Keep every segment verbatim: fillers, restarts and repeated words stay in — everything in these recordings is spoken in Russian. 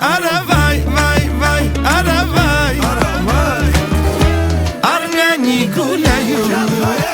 аравай, вай, вай, аравай, аравай. Армяне гуляют.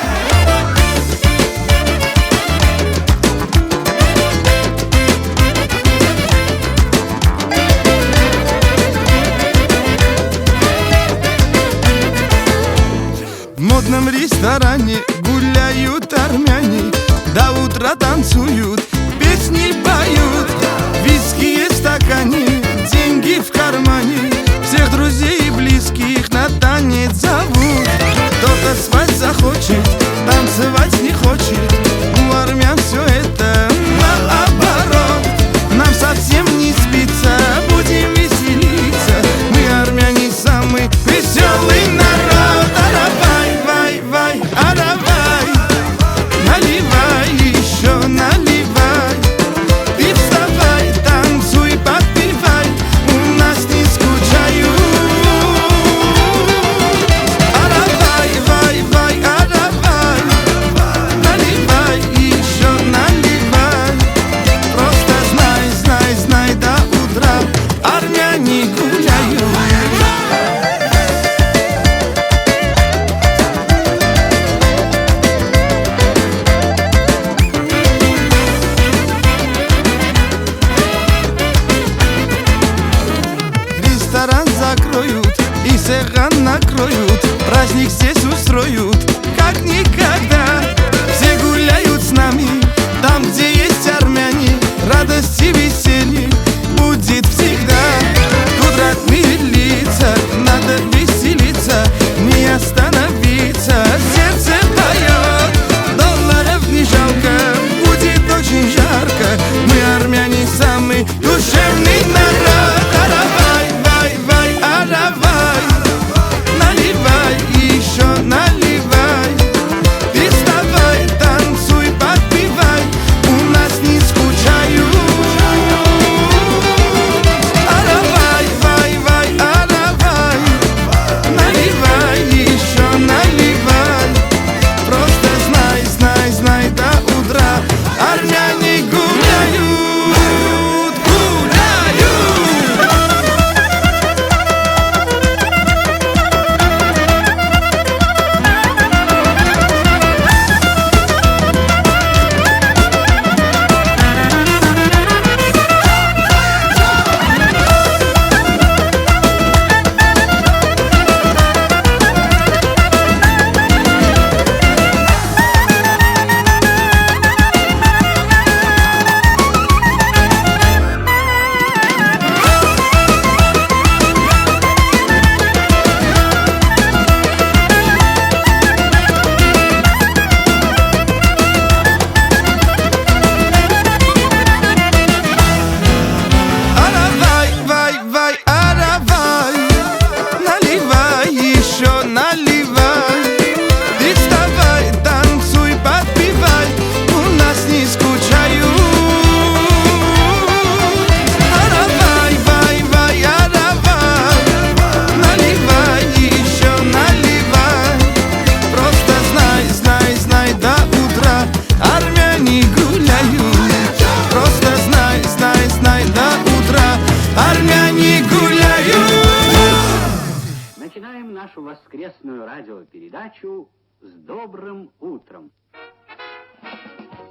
В модном ресторане гуляют армяне, до утра танцуют, песни поют. Виски в стакане, деньги в кармане, всех друзей и близких на танец зовут. Кто-то спать захочет, танцевать не хочет. У армян все это наоборот. Нам совсем не спится, будем веселиться. Мы армяне самый веселый народ. Аравай, вай, вай, аравай, наливай, еще наливай. Ты вставай, танцуй, подпевай, у нас не скучают. Аравай, вай, вай, аравай, наливай, еще наливай. Просто знай, знай, знай, до утра армяне гуляют. Ресторан закроют и сехан накроют, праздник здесь устроят, как никогда. Все гуляют с нами, там, где есть армяне. Радость и веселье будет всегда. Тут родные лица, надо веселиться, не остановиться. Сердце поет, долларов не жалко, будет очень жарко. Мы армяне самый душевный народ. Аравай, вай, вай, аравай, наливай, еще наливай. Ты вставай, танцуй, подпевай, у нас не скучают. Аравай, вай, вай, аравай, наливай, еще наливай. Просто знай, знай, знай, до утра армяне гуляют. Начинаем нашу воскресную радиопередачу с добрым утром.